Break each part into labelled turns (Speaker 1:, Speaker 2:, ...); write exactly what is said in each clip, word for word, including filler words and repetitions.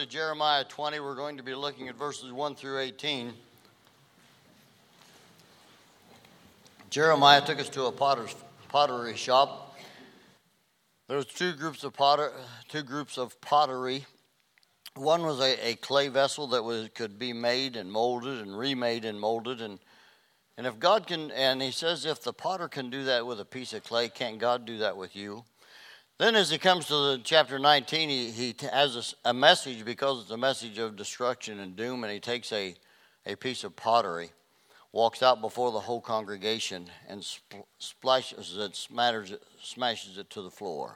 Speaker 1: to Jeremiah twenty. We're going to be looking at verses one through eighteen. Jeremiah took us to a potter's, pottery shop. There was two groups of potter, two groups of pottery. One was a, a clay vessel that was could be made and molded and remade and molded, and and if God can, and he says, if the potter can do that with a piece of clay, can't God do that with you? Then as he comes to the chapter nineteen, he, he has a, a message, because it's a message of destruction and doom, and he takes a, a piece of pottery, walks out before the whole congregation, and spl- splashes it, smatters it, smashes it to the floor.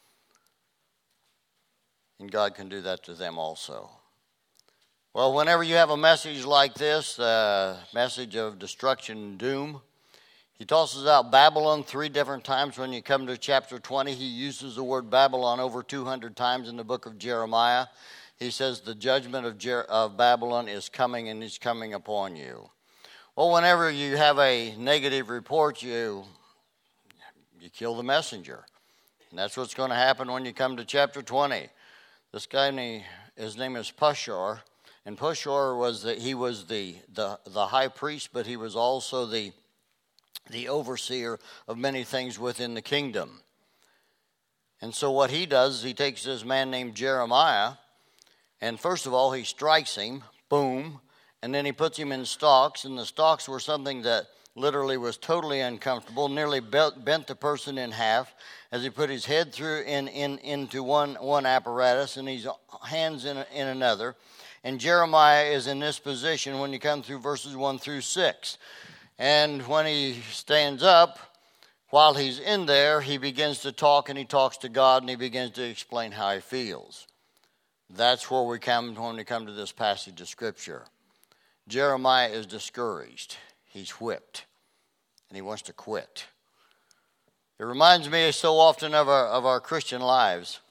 Speaker 1: And God can do that to them also. Well, whenever you have a message like this, a uh, message of destruction and doom, he tosses out Babylon three different times. When you come to chapter twenty, he uses the word Babylon over two hundred times in the book of Jeremiah. He says the judgment of, Jer- of Babylon is coming, and is coming upon you. Well, whenever you have a negative report, you, you kill the messenger. And that's what's going to happen when you come to chapter twenty. This guy, his name is Pashur, and Pashur was the, he was the, the, the high priest, but he was also the the overseer of many things within the kingdom. And so what he does is he takes this man named Jeremiah, and first of all he strikes him, boom, and then he puts him in stocks, and the stocks were something that literally was totally uncomfortable, nearly bent, bent the person in half as he put his head through in, in into one, one apparatus and his hands in, in another. And Jeremiah is in this position when you come through verses one through six. And when he stands up, while he's in there, he begins to talk, and he talks to God, and he begins to explain how he feels. That's where we come when we come to this passage of Scripture. Jeremiah is discouraged. He's whipped, and he wants to quit. It reminds me so often of our, of our Christian lives.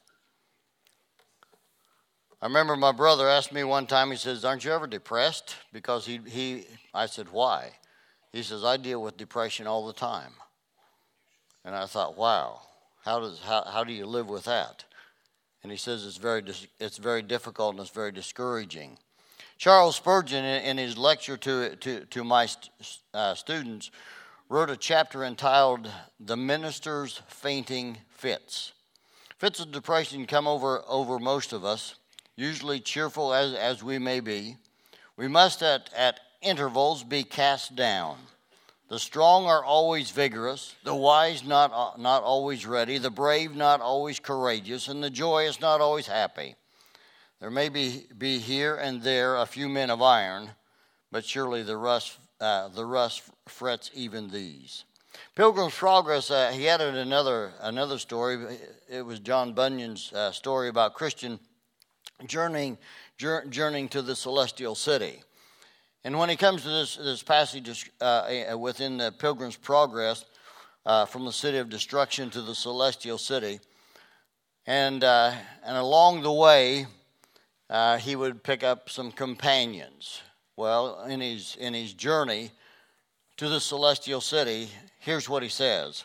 Speaker 1: I remember my brother asked me one time, he says, aren't you ever depressed? Because he, he I said, why? He says, I deal with depression all the time. And I thought, wow, how does how, how do you live with that? And he says it's very it's very difficult and it's very discouraging. Charles Spurgeon, in his lecture to to to my st- uh, students, wrote a chapter entitled "The Minister's Fainting Fits." Fits of depression come over over most of us, usually cheerful as as we may be. We must at at intervals be cast down. The strong are always vigorous, the wise not, not always ready, the brave not always courageous, and the joyous not always happy. There may be, be here and there a few men of iron, but surely the rust, uh, the rust frets even these. Pilgrim's Progress, uh, he added another, another story. It was John Bunyan's uh, story about Christian journeying, journeying to the celestial city. And when he comes to this, this passage uh, within the Pilgrim's Progress, uh, from the city of destruction to the celestial city, and uh, and along the way, uh, he would pick up some companions. Well, in his in his journey to the celestial city, here's what he says: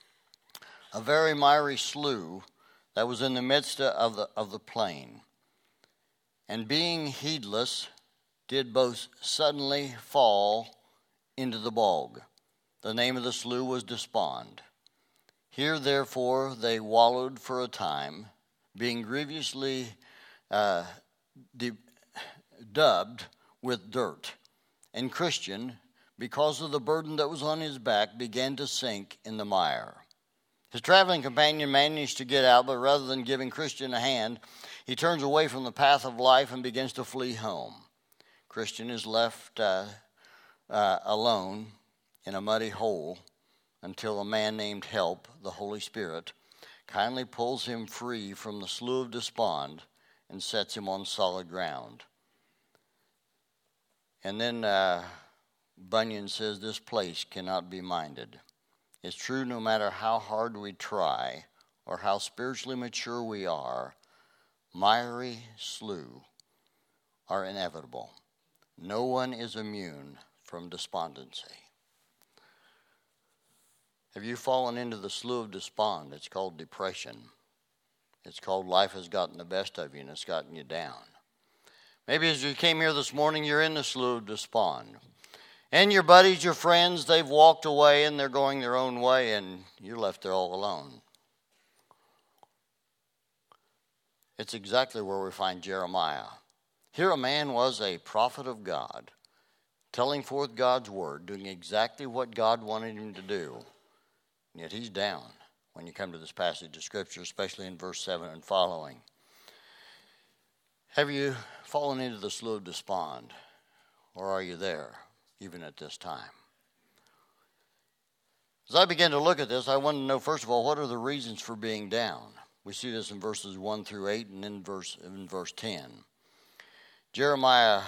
Speaker 1: a very miry slough that was in the midst of the of the plain, and being heedless, did both suddenly fall into the bog. The name of the slough was Despond. Here, therefore, they wallowed for a time, being grievously uh, de- dubbed with dirt. And Christian, because of the burden that was on his back, began to sink in the mire. His traveling companion managed to get out, but rather than giving Christian a hand, he turns away from the path of life and begins to flee home. Christian is left uh, uh, alone in a muddy hole until a man named Help, the Holy Spirit, kindly pulls him free from the slough of despond and sets him on solid ground. And then uh, Bunyan says, this place cannot be minded. It's true no matter how hard we try or how spiritually mature we are, miry sloughs are inevitable. No one is immune from despondency. Have you fallen into the slough of despond? It's called depression. It's called life has gotten the best of you and it's gotten you down. Maybe as you came here this morning, you're in the slough of despond. And your buddies, your friends, they've walked away and they're going their own way, and you're left there all alone. It's exactly where we find Jeremiah. Here a man was a prophet of God, telling forth God's word, doing exactly what God wanted him to do. And yet he's down when you come to this passage of Scripture, especially in verse seven and following. Have you fallen into the slough of despond, or are you there even at this time? As I begin to look at this, I want to know, first of all, what are the reasons for being down? We see this in verses one through eight and in verse, in verse ten. Jeremiah,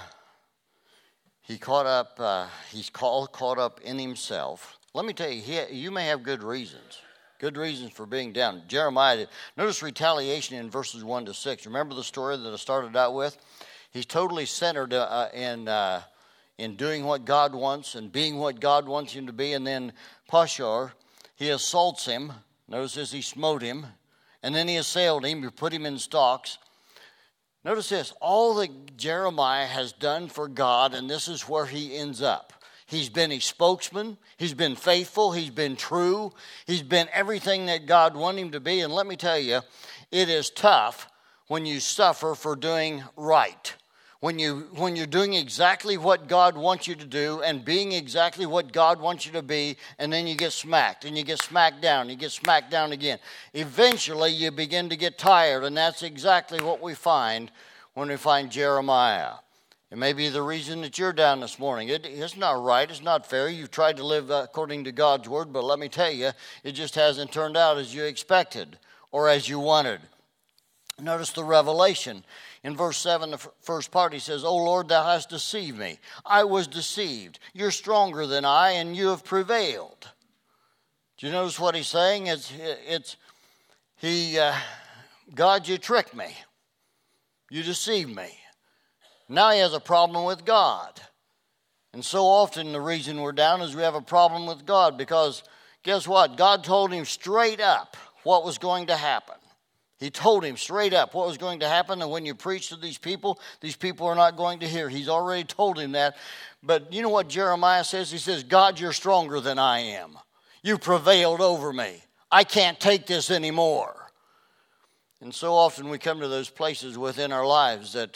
Speaker 1: he caught up, uh, he's caught, caught up in himself. Let me tell you, he, you may have good reasons. Good reasons for being down. Jeremiah, notice retaliation in verses one to six. Remember the story that I started out with? He's totally centered uh, in, uh, in doing what God wants and being what God wants him to be. And then Pashur, he assaults him. Notice this, he smote him. And then he assailed him, he put him in stocks. Notice this, all that Jeremiah has done for God, and this is where he ends up. He's been a spokesman. He's been faithful. He's been true. He's been everything that God wanted him to be. And let me tell you, it is tough when you suffer for doing right. When, you, when you're doing exactly what God wants you to do and being exactly what God wants you to be, and then you get smacked, and you get smacked down, you get smacked down again. Eventually, you begin to get tired, and that's exactly what we find when we find Jeremiah. It may be the reason that you're down this morning. It, it's not right. It's not fair. You've tried to live according to God's word, but let me tell you, it just hasn't turned out as you expected or as you wanted. Notice the revelation. In verse seven, the first part, he says, "O Lord, thou hast deceived me. I was deceived. You're stronger than I, and you have prevailed." Do you notice what he's saying? It's, it's he, uh, God, you tricked me. You deceived me. Now he has a problem with God. And so often the reason we're down is we have a problem with God, because guess what? God told him straight up what was going to happen. He told him straight up what was going to happen, and when you preach to these people, these people are not going to hear. He's already told him that. But you know what Jeremiah says? He says, God, you're stronger than I am. You prevailed over me. I can't take this anymore. And so often we come to those places within our lives that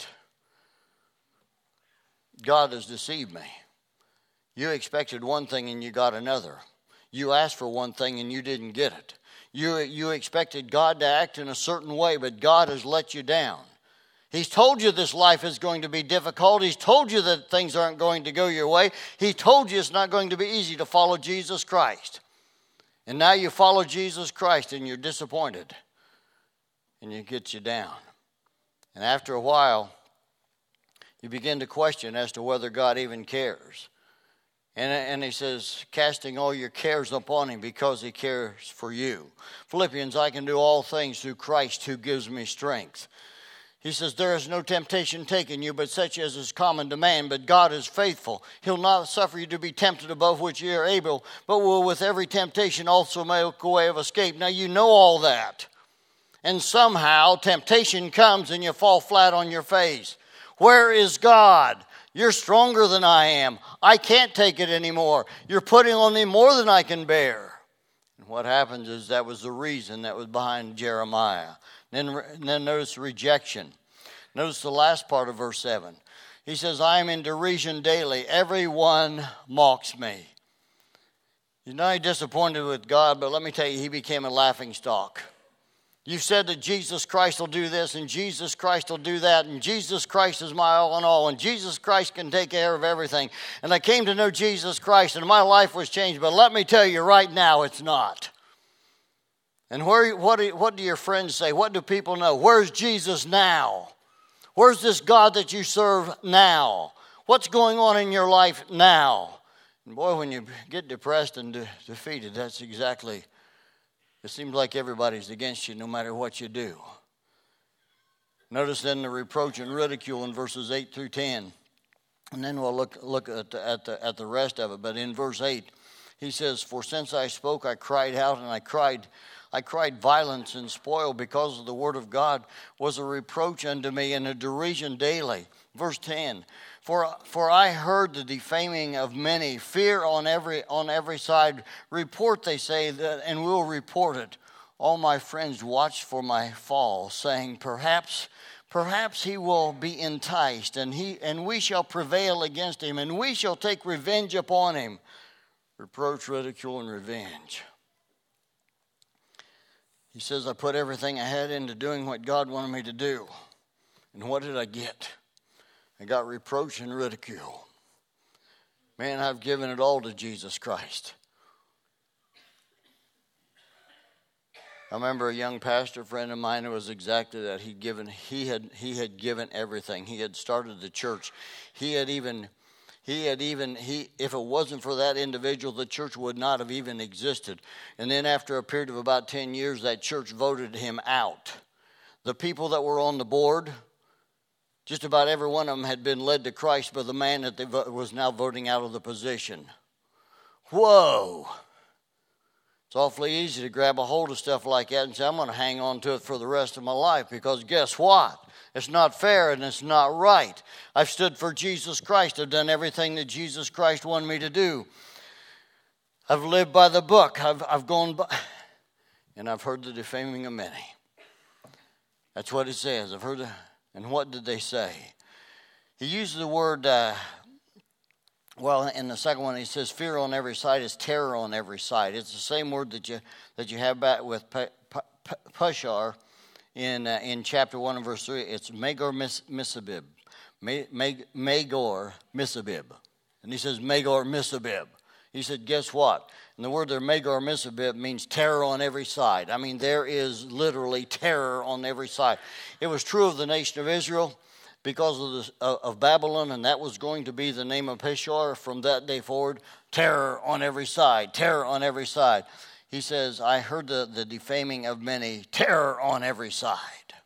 Speaker 1: God has deceived me. You expected one thing and you got another. You asked for one thing and you didn't get it. You, you expected God to act in a certain way, but God has let you down. He's told you this life is going to be difficult. He's told you that things aren't going to go your way. He told you it's not going to be easy to follow Jesus Christ. And now you follow Jesus Christ and you're disappointed. And it gets you down. And after a while, you begin to question as to whether God even cares. And, and he says, casting all your cares upon him because he cares for you. Philippians, I can do all things through Christ who gives me strength. He says, there is no temptation taken you, but such as is common to man. But God is faithful. He'll not suffer you to be tempted above which you are able, but will with every temptation also make a way of escape. Now you know all that. And somehow temptation comes and you fall flat on your face. Where is God? You're stronger than I am. I can't take it anymore. You're putting on me more than I can bear. And what happens is that was the reason that was behind Jeremiah. Then, then notice rejection. Notice the last part of verse seven. He says, I am in derision daily. Everyone mocks me. He's not only disappointed with God, but let me tell you, he became a laughing stock. You've said that Jesus Christ will do this, and Jesus Christ will do that, and Jesus Christ is my all in all, and Jesus Christ can take care of everything. And I came to know Jesus Christ, and my life was changed. But let me tell you right now, it's not. And where, what, do, what do your friends say? What do people know? Where's Jesus now? Where's this God that you serve now? What's going on in your life now? And boy, when you get depressed and de- defeated, that's exactly... It seems like everybody's against you no matter what you do. Notice then the reproach and ridicule in verses eight through ten. And then we'll look, look at, the, at, the, at the rest of it. But in verse eight, he says, for since I spoke, I cried out, and I cried, I cried violence and spoil, because of the word of God was a reproach unto me and a derision daily. Verse ten, for, for I heard the defaming of many, fear on every, on every side. Report, they say, that, and we'll report it. All my friends watched for my fall, saying, perhaps, perhaps he will be enticed, and he and we shall prevail against him, and we shall take revenge upon him. Reproach, ridicule, and revenge. He says, I put everything I had into doing what God wanted me to do. And what did I get? I got reproach and ridicule. Man, I've given it all to Jesus Christ. I remember a young pastor friend of mine who was exactly that. He'd given, he had he had given everything. He had started the church. He had even he had even he if it wasn't for that individual, the church would not have even existed. And then after a period of about ten years, that church voted him out. The people that were on the board, just about every one of them had been led to Christ by the man that they was now voting out of the position. Whoa. It's awfully easy to grab a hold of stuff like that and say, I'm going to hang on to it for the rest of my life, because guess what? It's not fair and it's not right. I've stood for Jesus Christ. I've done everything that Jesus Christ wanted me to do. I've lived by the book. I've, I've gone by, and I've heard the defaming of many. That's what it says. I've heard the, and what did they say? He uses the word, uh, well, in the second one, he says, fear on every side is terror on every side. It's the same word that you that you have back with Pashar in uh, in chapter one and verse three. It's Magor Misabib. Magor Misabib. And he says Magor Misabib. He said, guess what? And the word there, Magor Misabib, means terror on every side. I mean, there is literally terror on every side. It was true of the nation of Israel because of, the, uh, of Babylon, and that was going to be the name of Peshor from that day forward. Terror on every side, terror on every side. He says, I heard the, the defaming of many, terror on every side.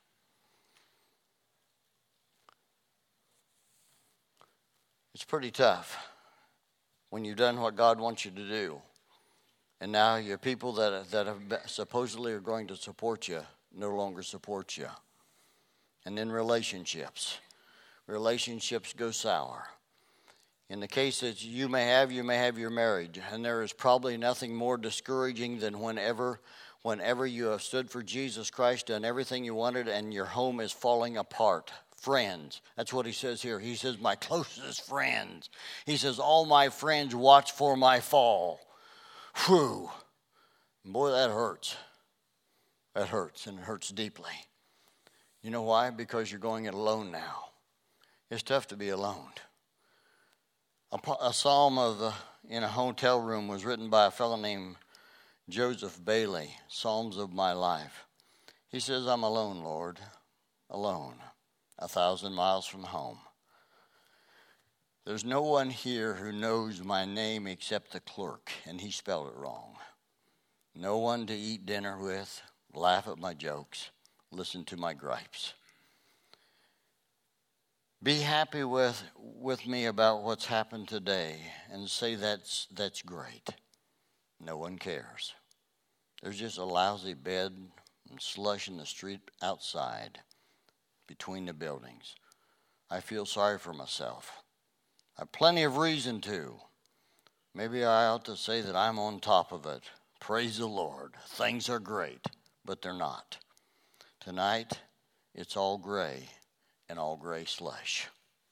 Speaker 1: It's pretty tough when you've done what God wants you to do, and now your people that, that have supposedly are going to support you no longer support you. And then relationships. Relationships go sour. In the case that you may have, you may have your marriage. And there is probably nothing more discouraging than whenever, whenever you have stood for Jesus Christ, done everything you wanted, and your home is falling apart. Friends. That's what he says here. He says, my closest friends. He says, all my friends watch for my fall. Whew. Boy, that hurts. That hurts, and it hurts deeply. You know why? Because you're going it alone now. It's tough to be alone. A, a psalm of uh, in a hotel room was written by a fellow named Joseph Bailey, Psalms of My Life. He says, I'm alone, Lord, alone, a thousand miles from home. There's no one here who knows my name except the clerk, and he spelled it wrong. No one to eat dinner with, laugh at my jokes, listen to my gripes. Be happy with, with me about what's happened today and say that's, that's great. No one cares. There's just a lousy bed and slush in the street outside between the buildings. I feel sorry for myself. I have plenty of reason to. Maybe I ought to say that I'm on top of it. Praise the Lord. Things are great, but they're not. Tonight, it's all gray and all gray slush.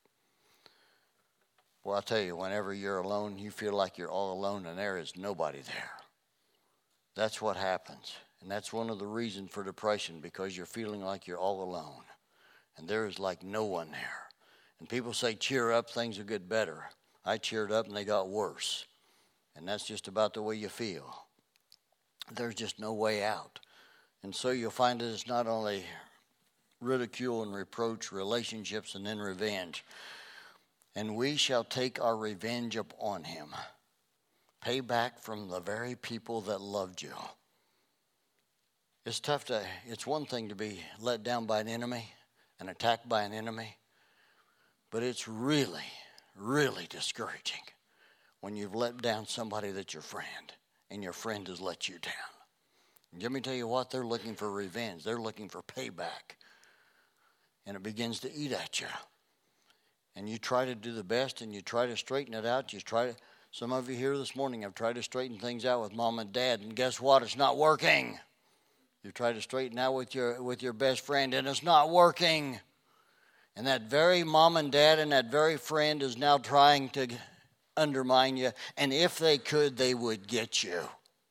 Speaker 1: Well, I'll tell you, whenever you're alone, you feel like you're all alone and there is nobody there. That's what happens. And that's one of the reasons for depression, because you're feeling like you're all alone. And there is like no one there. And people say, cheer up, things will get better. I cheered up and they got worse. And that's just about the way you feel. There's just no way out. And so you'll find that it's not only ridicule and reproach, relationships, and then revenge. And we shall take our revenge upon him. Pay back from the very people that loved you. It's tough to, it's one thing to be let down by an enemy and attacked by an enemy. But it's really, really discouraging when you've let down somebody that's your friend and your friend has let you down. Let me tell you what, they're looking for revenge. They're looking for payback. And it begins to eat at you. And you try to do the best and you try to straighten it out. You try to, some of you here this morning have tried to straighten things out with mom and dad, and guess what? It's not working. You try to straighten out with your with your best friend, and it's not working. And that very mom and dad and that very friend is now trying to undermine you. And if they could, they would get you.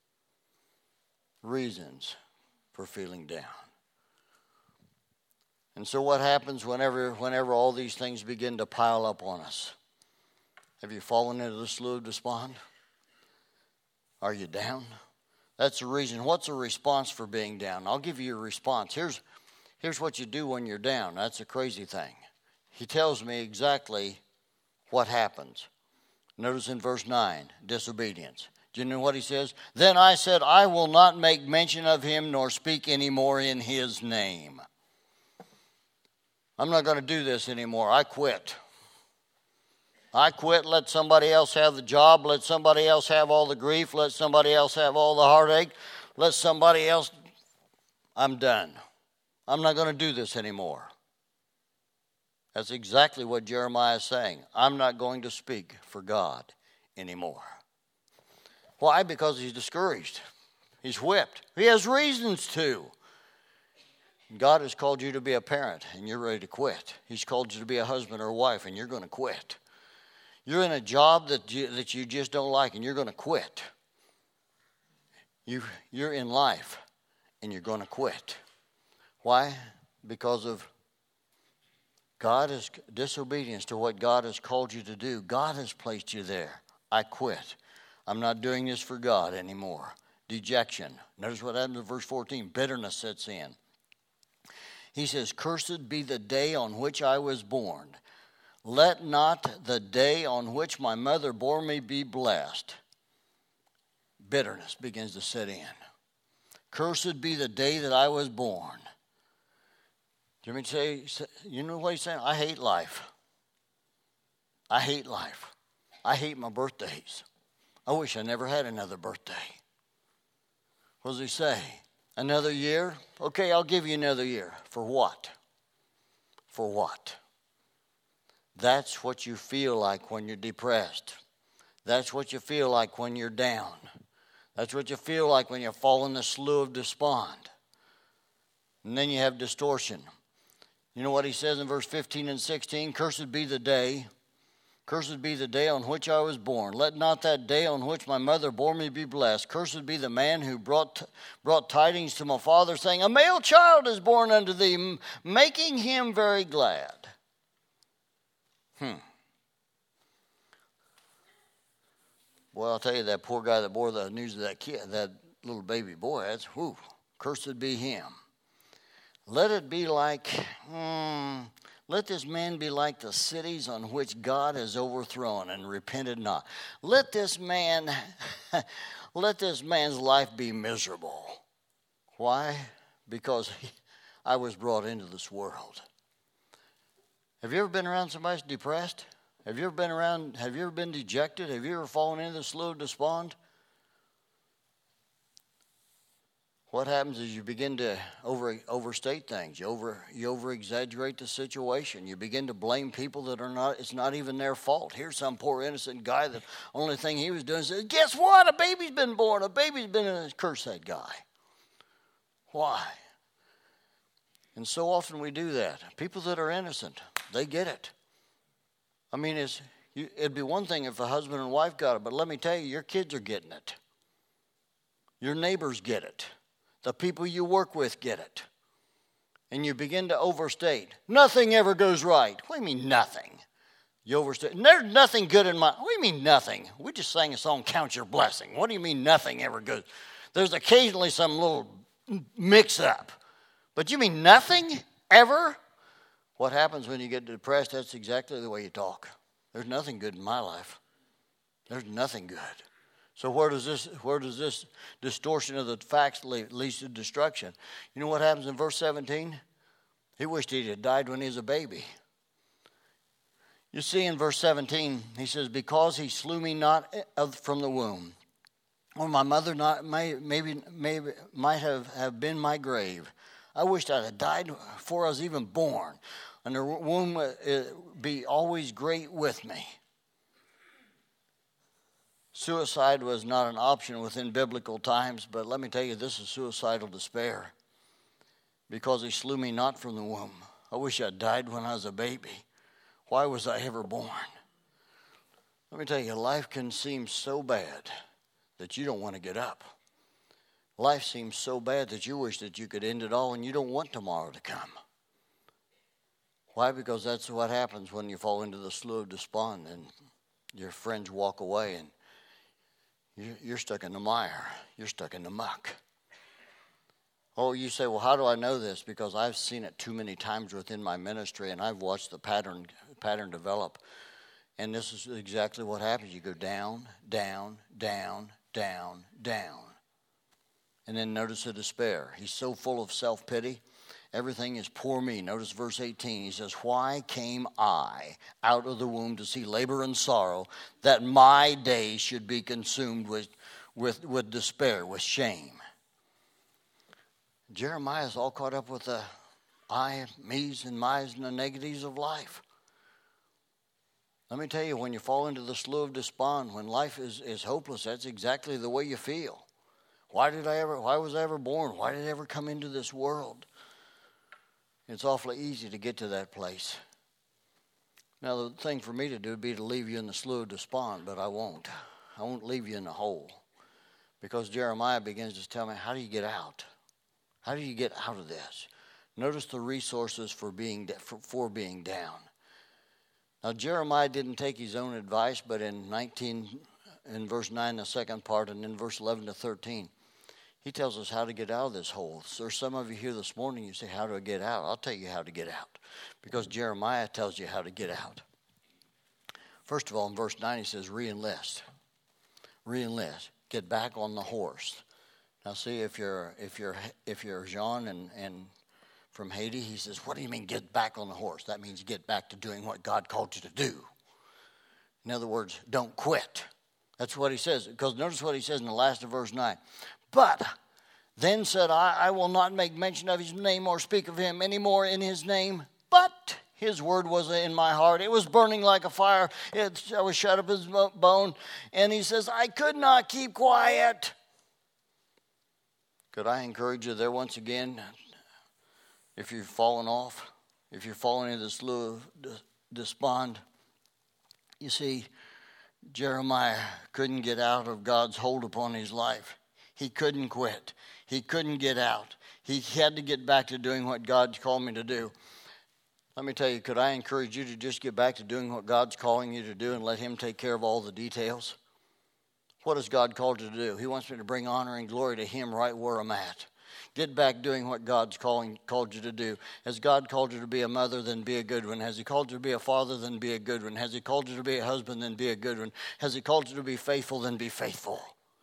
Speaker 1: Reasons for feeling down. And so what happens whenever whenever all these things begin to pile up on us? Have you fallen into the slough of despond? Are you down? That's the reason. What's a response for being down? I'll give you a response. Here's, here's what you do when you're down. That's a crazy thing. He tells me exactly what happens. Notice in verse nine, disobedience. Do you know what he says? Then I said, I will not make mention of him nor speak any more in his name. I'm not going to do this anymore. I quit. I quit. Let somebody else have the job. Let somebody else have all the grief. Let somebody else have all the heartache. Let somebody else. I'm done. I'm not going to do this anymore. That's exactly what Jeremiah is saying. I'm not going to speak for God anymore. Why? Because he's discouraged. He's whipped. He has reasons to. God has called you to be a parent, and you're ready to quit. He's called you to be a husband or a wife, and you're going to quit. You're in a job that you, that you just don't like, and you're going to quit. You, you're in life, and you're going to quit. Why? Because of God is disobedience to what God has called you to do. God has placed you there. I quit. I'm not doing this for God anymore. Dejection. Notice what happens in verse fourteen. Bitterness sets in. He says, cursed be the day on which I was born. Let not the day on which my mother bore me be blessed. Bitterness begins to set in. Cursed be the day that I was born. Do you mean to say, you know what he's saying? I hate life. I hate life. I hate my birthdays. I wish I never had another birthday. What does he say? Another year? Okay, I'll give you another year. For what? For what? That's what you feel like when you're depressed. That's what you feel like when you're down. That's what you feel like when you fall in the slough of despond. And then you have distortion. You know what he says in verse fifteen and sixteen? Cursed be the day. Cursed be the day on which I was born. Let not that day on which my mother bore me be blessed. Cursed be the man who brought, brought tidings to my father, saying, a male child is born unto thee, making him very glad. Hmm. Well, I'll tell you, that poor guy that bore the news of that kid, that little baby boy, that's, whew, cursed be him. Let it be like, hmm, let this man be like the cities on which God has overthrown and repented not. Let this man, let this man's life be miserable. Why? Because he, I was brought into this world. Have you ever been around somebody who's depressed? Have you ever been around, have you ever been dejected? Have you ever fallen into the slough of despond? What happens is you begin to over overstate things. You over you over exaggerate the situation. You begin to blame people that are not. It's not even their fault. Here's some poor innocent guy that only thing he was doing is, guess what? A baby's been born. A baby's been in. Curse that guy. Why? And so often we do that. People that are innocent, they get it. I mean, it's you, it'd be one thing if a husband and wife got it, but let me tell you, your kids are getting it. Your neighbors get it. The people you work with get it. And you begin to overstate. Nothing ever goes right. What do you mean nothing? You overstate. There's nothing good in my... What do you mean nothing? We just sang a song, Count Your Blessing. What do you mean nothing ever goes? There's occasionally some little mix-up. But you mean nothing ever? What happens when you get depressed? That's exactly the way you talk. There's nothing good in my life. There's nothing good. So where does this where does this distortion of the facts lead, leads to destruction? You know what happens in verse seventeen? He wished he had died when he was a baby. You see in verse seventeen, he says, because he slew me not from the womb, or my mother not may, maybe maybe might have, have been my grave. I wished I had died before I was even born, and the womb would be always great with me. Suicide was not an option within biblical times, but let me tell you, this is suicidal despair, because he slew me not from the womb. I wish I died when I was a baby. Why was I ever born? Let me tell you, life can seem so bad that you don't want to get up. Life seems so bad that you wish that you could end it all, and you don't want tomorrow to come. Why? Because that's what happens when you fall into the slough of despond and your friends walk away and you're stuck in the mire. You're stuck in the muck. Oh, you say, well, how do I know this? Because I've seen it too many times within my ministry, and I've watched the pattern pattern develop. And this is exactly what happens. You go down, down, down, down, down. And then notice the despair. He's so full of self-pity. Everything is poor me. Notice verse eighteen. He says, why came I out of the womb to see labor and sorrow, that my days should be consumed with, with, with despair, with shame? Jeremiah is all caught up with the I, me's, and my's and the negatives of life. Let me tell you, when you fall into the slough of despond, when life is, is hopeless, that's exactly the way you feel. Why did I ever, why was I ever born? Why did I ever come into this world? It's awfully easy to get to that place. Now, the thing for me to do would be to leave you in the slough of despond, but I won't. I won't leave you in the hole. Because Jeremiah begins to tell me, how do you get out? How do you get out of this? Notice the resources for being, for, for being down. Now, Jeremiah didn't take his own advice, but in nineteen, in verse nine, the second part, and in verse eleven to thirteen, he tells us how to get out of this hole. So there's some of you here this morning, you say, how do I get out? I'll tell you how to get out, because Jeremiah tells you how to get out. First of all, in verse nine, he says, re-enlist. Re-enlist. Get back on the horse. Now, see, if you're if you're if you're Jean and, and from Haiti, he says, what do you mean get back on the horse? That means get back to doing what God called you to do. In other words, don't quit. That's what he says. Because notice what he says in the last of verse nine. But then said I, I will not make mention of his name or speak of him any more in his name. But his word was in my heart. It was burning like a fire. It, I was shut up as bone. And he says, I could not keep quiet. Could I encourage you there once again? If you've fallen off, if you're falling into the slough of despond, you see, Jeremiah couldn't get out of God's hold upon his life. He couldn't quit. He couldn't get out. He had to get back to doing what God called me to do. Let me tell you, could I encourage you to just get back to doing what God's calling you to do and let him take care of all the details? What has God called you to do? He wants me to bring honor and glory to him right where I'm at. Get back doing what God's calling called you to do. Has God called you to be a mother, then be a good one. Has he called you to be a father, then be a good one. Has he called you to be a husband, then be a good one. Has he called you to be faithful, then be faithful.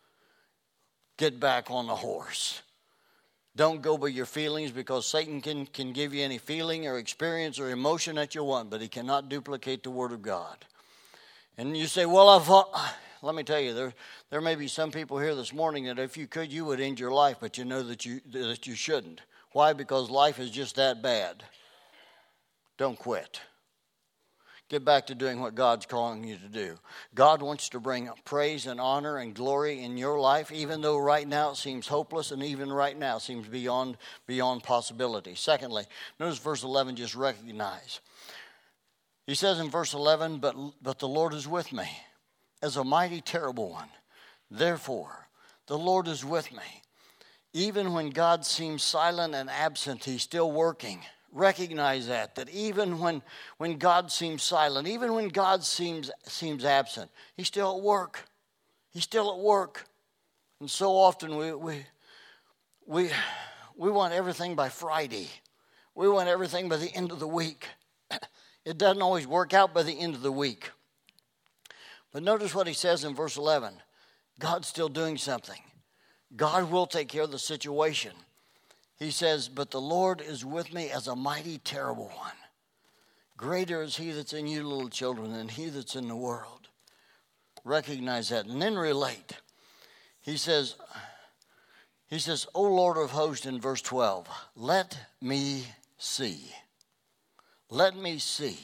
Speaker 1: Get back on the horse. Don't go by your feelings, because Satan can, can give you any feeling or experience or emotion that you want, but he cannot duplicate the Word of God. And you say, well, I've... Let me tell you, there there may be some people here this morning that if you could, you would end your life, but you know that you that you shouldn't. Why? Because life is just that bad. Don't quit. Get back to doing what God's calling you to do. God wants to bring praise and honor and glory in your life, even though right now it seems hopeless, and even right now it seems beyond beyond possibility. Secondly, notice verse eleven, just recognize. He says in verse eleven, but but the Lord is with me as a mighty terrible one. Therefore, the Lord is with me. Even when God seems silent and absent, he's still working. Recognize that, that even when, when God seems silent, even when God seems, seems absent, he's still at work. He's still at work. And so often we, we, we, we want everything by Friday. We want everything by the end of the week. It doesn't always work out by the end of the week. But notice what he says in verse eleven. God's still doing something. God will take care of the situation. He says, but the Lord is with me as a mighty terrible one. Greater is he that's in you, little children, than he that's in the world. Recognize that and then relate. He says, he says, O Lord of hosts in verse twelve, let me see. Let me see.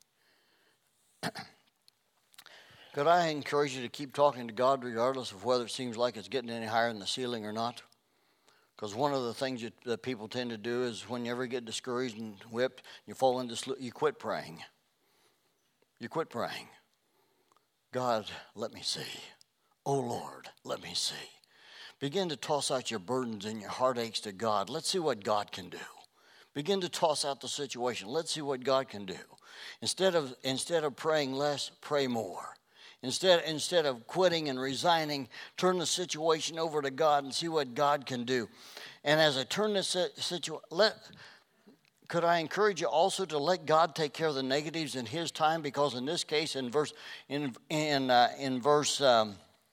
Speaker 1: Could I encourage you to keep talking to God regardless of whether it seems like it's getting any higher in the ceiling or not? Because one of the things you, that people tend to do is when you ever get discouraged and whipped, you fall into sl- you quit praying. You quit praying. God, let me see. Oh Lord, let me see. Begin to toss out your burdens and your heartaches to God. Let's see what God can do. Begin to toss out the situation. Let's see what God can do. Instead of instead of praying less, pray more. Instead, instead of quitting and resigning, turn the situation over to God and see what God can do. And as I turn this situation, let could I encourage you also to let God take care of the negatives in His time? Because in this case, in verse in in uh, in verse um,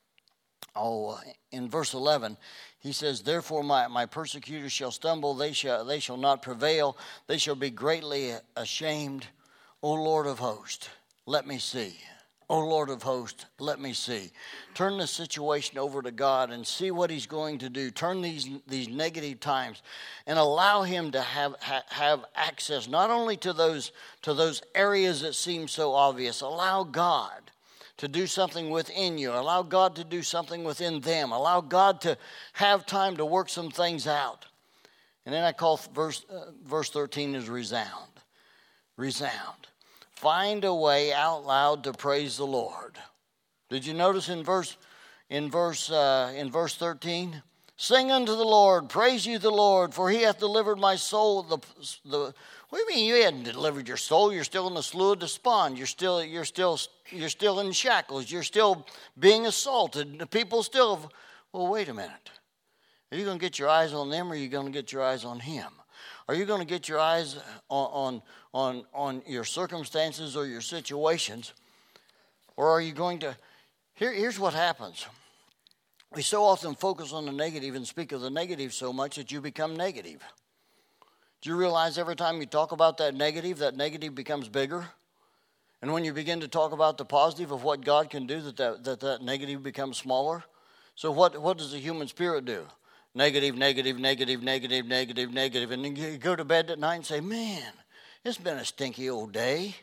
Speaker 1: oh in verse eleven, He says, "Therefore my, my persecutors shall stumble; they shall they shall not prevail; they shall be greatly ashamed. O Lord of hosts, let me see." O Lord of hosts, let me see. Turn the situation over to God and see what He's going to do. Turn these these negative times and allow Him to have ha, have access not only to those to those areas that seem so obvious. Allow God to do something within you. Allow God to do something within them. Allow God to have time to work some things out. And then I call verse uh, verse thirteen is resound. Resound. Find a way out loud to praise the Lord. Did you notice in verse in verse uh, in verse thirteen? Sing unto the Lord, praise you the Lord, for He hath delivered my soul. The the what do you mean you hadn't delivered your soul? You're still in the slough of despond. You're still you're still you're still in shackles. You're still being assaulted. The people still have, well, wait a minute. Are you going to get your eyes on them, or are you going to get your eyes on Him? Are you going to get your eyes on, on, on, on your circumstances or your situations? Or are you going to... Here, here's what happens. We so often focus on the negative and speak of the negative so much that you become negative. Do you realize every time you talk about that negative, that negative becomes bigger? And when you begin to talk about the positive of what God can do, that that, that, that negative becomes smaller? So what, what does the human spirit do? Negative, negative, negative, negative, negative, negative. And then you go to bed at night and say, man, it's been a stinky old day.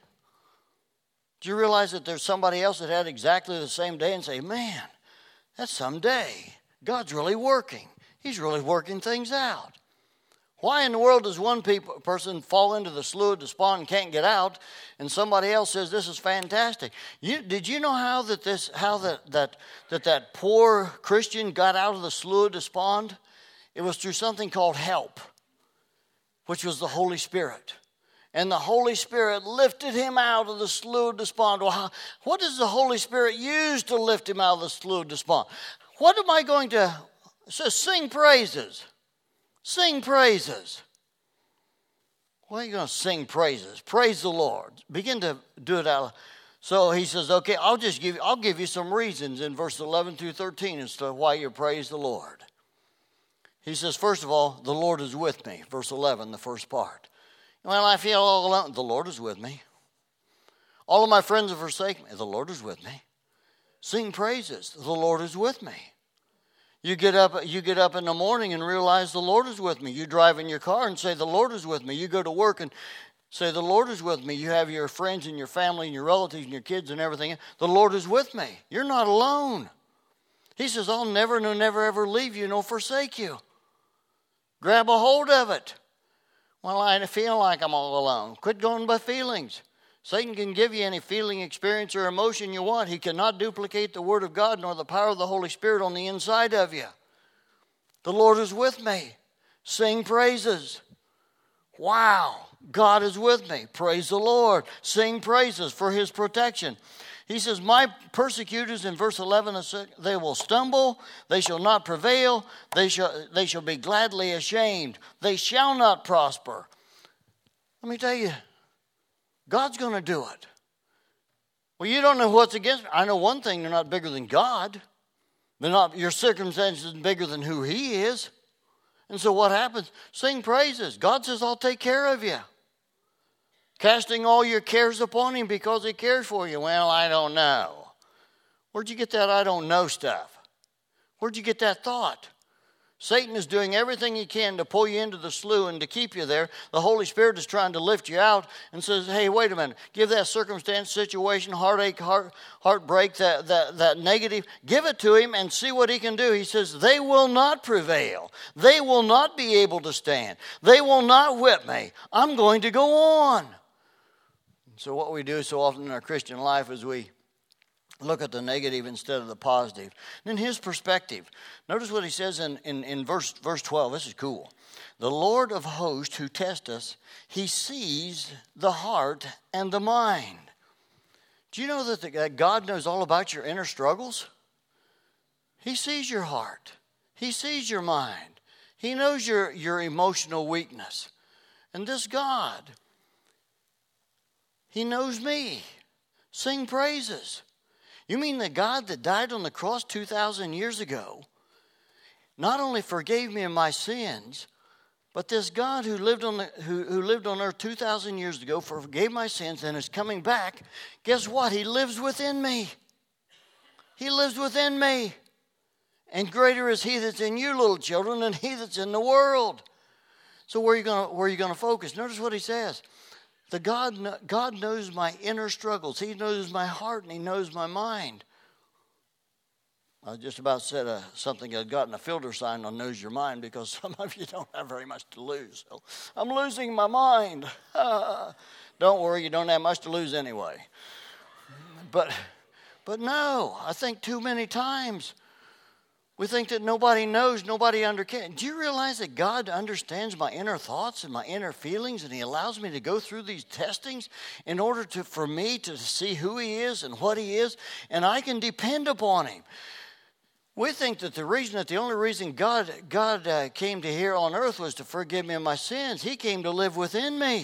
Speaker 1: Do you realize that there's somebody else that had exactly the same day and say, man, that's some day. God's really working. He's really working things out. Why in the world does one people, person fall into the slough of despond and can't get out, and somebody else says this is fantastic? You, did you know how that this how that, that that that poor Christian got out of the slough of despond? It was through something called help, which was the Holy Spirit. And the Holy Spirit lifted him out of the slough of despond. Well, how, what does the Holy Spirit use to lift him out of the slough of despond? What am I going to it says sing praises? Sing praises. Why are you going to sing praises? Praise the Lord. Begin to do it out. So he says, okay, I'll just give you, I'll give you some reasons in verse eleven through thirteen as to why you praise the Lord. He says, first of all, the Lord is with me. Verse eleven, the first part. Well, I feel all alone. The Lord is with me. All of my friends have forsaken me. The Lord is with me. Sing praises. The Lord is with me. You get up you get up in the morning and realize the Lord is with me. You drive in your car and say, the Lord is with me. You go to work and say, the Lord is with me. You have your friends and your family and your relatives and your kids and everything. The Lord is with me. You're not alone. He says, I'll never, no, never, ever leave you nor forsake you. Grab a hold of it. Well, I feel like I'm all alone. Quit going by feelings. Satan can give you any feeling, experience, or emotion you want. He cannot duplicate the Word of God nor the power of the Holy Spirit on the inside of you. The Lord is with me. Sing praises. Wow, God is with me. Praise the Lord. Sing praises for His protection. He says, my persecutors in verse eleven, they will stumble, they shall not prevail, they shall, they shall be gladly ashamed. They shall not prosper. Let me tell you, God's going to do it. Well, you don't know what's against me. I know one thing, they're not bigger than God. They're not, your circumstances are bigger than who He is. And so what happens? Sing praises. God says, I'll take care of you. Casting all your cares upon Him because He cares for you. Well, I don't know. Where'd you get that I don't know stuff? Where'd you get that thought? Satan is doing everything he can to pull you into the slough and to keep you there. The Holy Spirit is trying to lift you out and says, hey, wait a minute. Give that circumstance, situation, heartache, heart, heartbreak, that, that, that negative, give it to him and see what he can do. He says, they will not prevail. They will not be able to stand. They will not whip me. I'm going to go on. So what we do so often in our Christian life is we look at the negative instead of the positive. And in his perspective, notice what he says in, in, in verse, verse twelve. This is cool. The Lord of hosts who tests us, he sees the heart and the mind. Do you know that, the, that God knows all about your inner struggles? He sees your heart. He sees your mind. He knows your, your emotional weakness. And this God, he knows me. Sing praises. You mean the God that died on the cross two thousand years ago not only forgave me of my sins, but this God who lived on the, who, who lived on earth two thousand years ago forgave my sins and is coming back. Guess what? He lives within me. He lives within me. And greater is he that's in you, little children, than he that's in the world. So where are you going to, where are you going to focus? Notice what he says. The God, God knows my inner struggles. He knows my heart and he knows my mind. I just about said uh, something had gotten a filter sign on knows your mind because some of you don't have very much to lose. So I'm losing my mind. Don't worry, you don't have much to lose anyway. But, but no, I think too many times we think that nobody knows, nobody understands. Do you realize that God understands my inner thoughts and my inner feelings, and he allows me to go through these testings in order to, for me to see who he is and what he is, and I can depend upon him. We think that the reason, that the only reason God, God uh, came to here on earth was to forgive me of my sins. He came to live within me.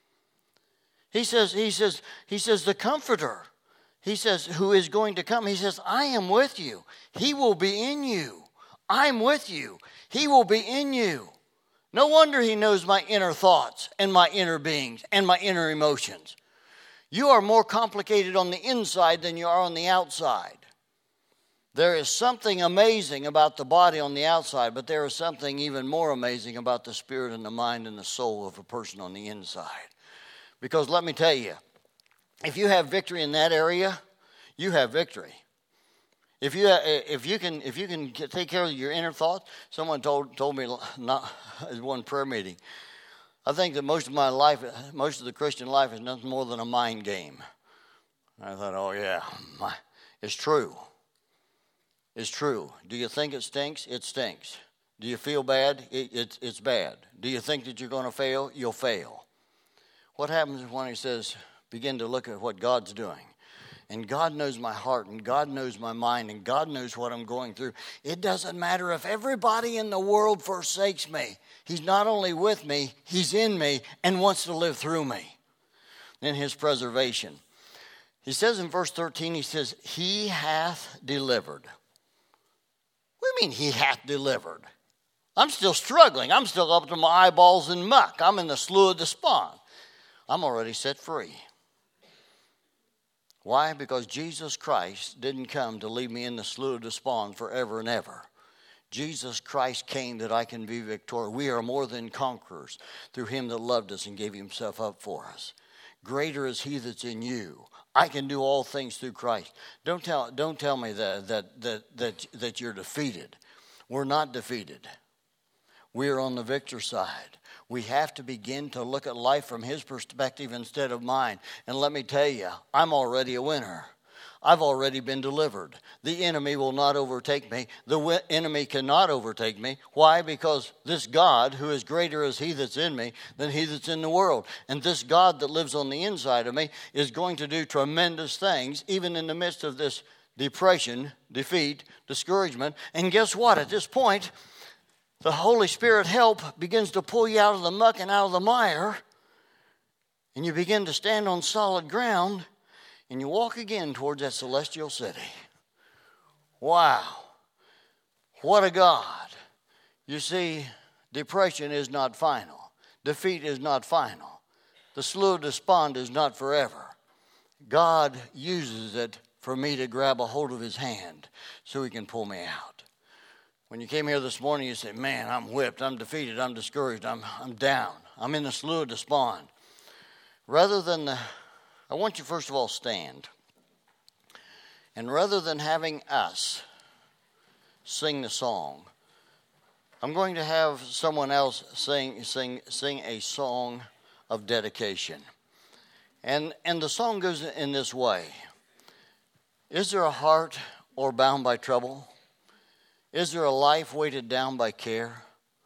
Speaker 1: He says, he says, he says, the Comforter. He says, who is going to come? He says, I am with you. He will be in you. I'm with you. He will be in you. No wonder he knows my inner thoughts and my inner beings and my inner emotions. You are more complicated on the inside than you are on the outside. There is something amazing about the body on the outside, but there is something even more amazing about the spirit and the mind and the soul of a person on the inside. Because let me tell you, if you have victory in that area, you have victory. If you if you can if you can take care of your inner thoughts, someone told told me not at one prayer meeting. I think that most of my life, most of the Christian life, is nothing more than a mind game. I thought, oh yeah, my, it's true. It's true. Do you think it stinks? It stinks. Do you feel bad? It, it, it's bad. Do you think that you're going to fail? You'll fail. What happens when he says, begin to look at what God's doing? And God knows my heart, and God knows my mind, and God knows what I'm going through. It doesn't matter if everybody in the world forsakes me. He's not only with me, he's in me and wants to live through me. In his preservation. He says in verse thirteen, he says, he hath delivered. What do you mean he hath delivered? I'm still struggling. I'm still up to my eyeballs in muck. I'm in the slough of despond. I'm already set free. Why? Because Jesus Christ didn't come to leave me in the slough of despond forever and ever. Jesus Christ came that I can be victorious. We are more than conquerors through him that loved us and gave himself up for us. Greater is he that's in you. I can do all things through Christ. Don't tell, don't tell me that, that, that, that, that you're defeated. We're not defeated. We are on the victor side. We have to begin to look at life from his perspective instead of mine. And let me tell you, I'm already a winner. I've already been delivered. The enemy will not overtake me. The enemy cannot overtake me. Why? Because this God, who is greater is he that's in me than he that's in the world. And this God that lives on the inside of me is going to do tremendous things, even in the midst of this depression, defeat, discouragement. And guess what? At this point, the Holy Spirit help begins to pull you out of the muck and out of the mire. And you begin to stand on solid ground. And you walk again towards that celestial city. Wow. What a God. You see, depression is not final. Defeat is not final. The slough of despond is not forever. God uses it for me to grab a hold of his hand so he can pull me out. When you came here this morning, you said, man, I'm whipped, I'm defeated, I'm discouraged, I'm, I'm down. I'm in the slough of despond. Rather than, the, I want you first of all stand. And rather than having us sing the song, I'm going to have someone else sing sing sing a song of dedication. And and the song goes in this way. Is there a heart or bound by trouble? Is there a life weighted down by care?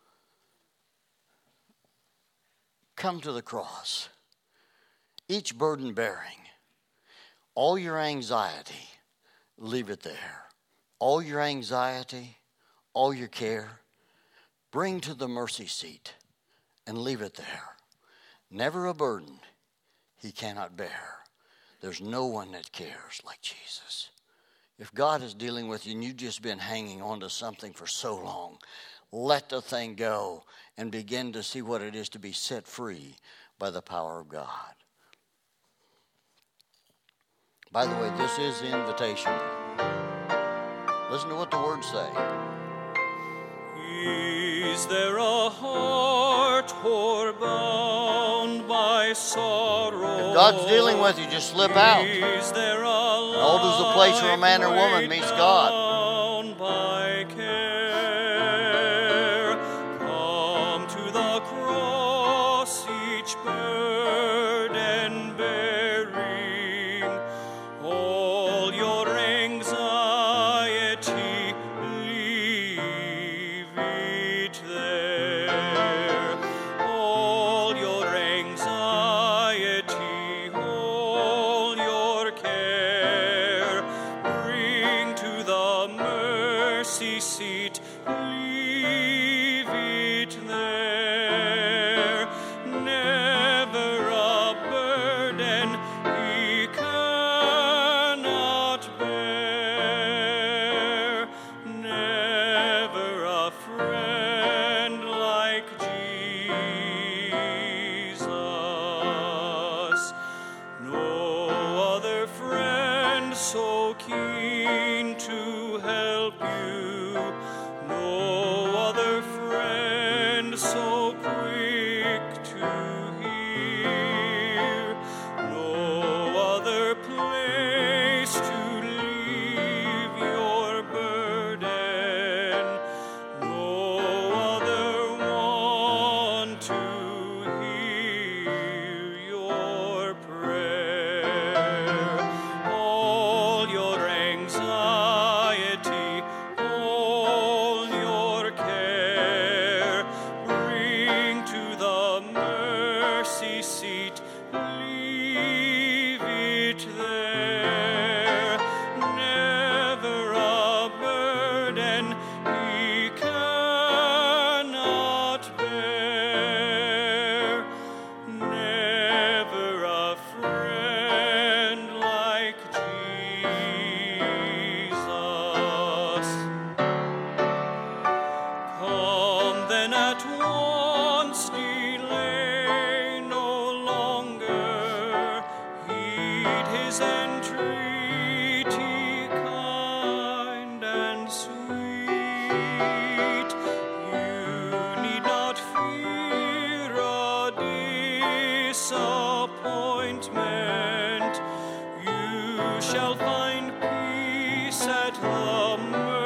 Speaker 1: Come to the cross, each burden bearing. All your anxiety, leave it there. All your anxiety, all your care, bring to the mercy seat and leave it there. Never a burden he cannot bear. There's no one that cares like Jesus. If God is dealing with you and you've just been hanging on to something for so long, let the thing go and begin to see what it is to be set free by the power of God. By the way, this is the invitation. Listen to what the words say.
Speaker 2: Is there a heart or bound by sorrow?
Speaker 1: If God's dealing with you, just slip out.
Speaker 2: Is there a
Speaker 1: Old is the place where a man or woman meets God.
Speaker 2: bound by care? Come to the cross, each burden bearing, all your anxiety, leave it there. All your anxiety, all your care, bring to the mercy seat, leave it there. Never a burden he cannot bear, never a friend like Jesus. No other friend so keen to help you, no other friend so quick to hear, no other place to leave your burden, no other one to hear your prayer. All your anxiety, all your care, bring to the mercy seat, leave it there. Never a burden he cannot bear, never a friend like Jesus. Come then at once, delay no longer, heed his entreaty, kind and sweet. You need not fear a disappointment, you shall find peace at the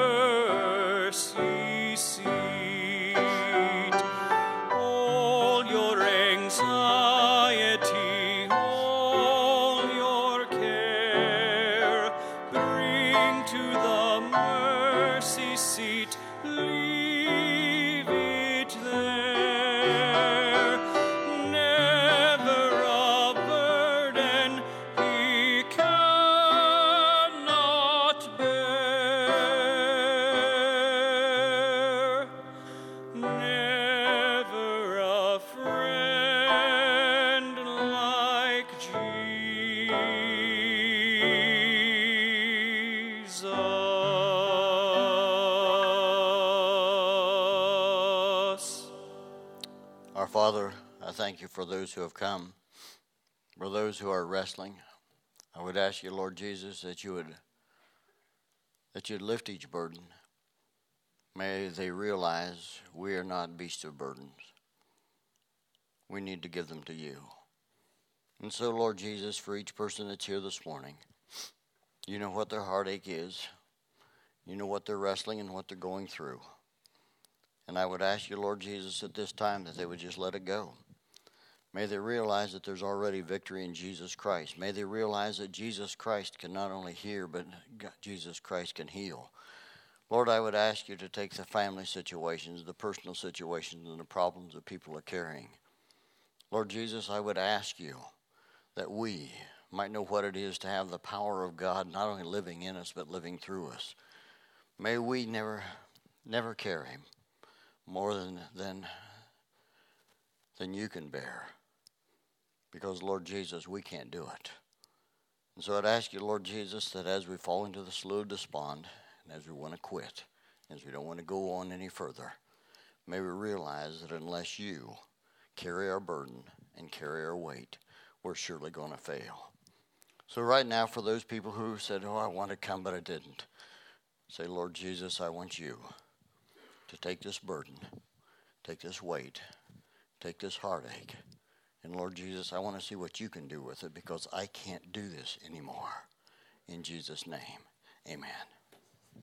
Speaker 2: mercy seat. All your anxiety, all your care, bring to the mercy seat, leave it there. Never a burden he cannot bear, never a friend like Jesus.
Speaker 1: Our Father, I thank you for those who have come, for those who are wrestling. I would ask you, Lord Jesus, that you would that you'd lift each burden. May they realize we are not beasts of burdens. We need to give them to you. And so, Lord Jesus, for each person that's here this morning, you know what their heartache is. You know what they're wrestling and what they're going through. And I would ask you, Lord Jesus, at this time that they would just let it go. May they realize that there's already victory in Jesus Christ. May they realize that Jesus Christ can not only hear, but Jesus Christ can heal. Lord, I would ask you to take the family situations, the personal situations, and the problems that people are carrying. Lord Jesus, I would ask you that we might know what it is to have the power of God not only living in us, but living through us. May we never, never carry more than, than, than you can bear. Because, Lord Jesus, we can't do it. And so I'd ask you, Lord Jesus, that as we fall into the slough of despond, and as we want to quit, as we don't want to go on any further, may we realize that unless you carry our burden and carry our weight, we're surely going to fail. So right now, for those people who said, oh, I want to come, but I didn't, say, Lord Jesus, I want you to take this burden, take this weight, take this heartache, and Lord Jesus, I want to see what you can do with it, because I can't do this anymore. In Jesus' name, amen.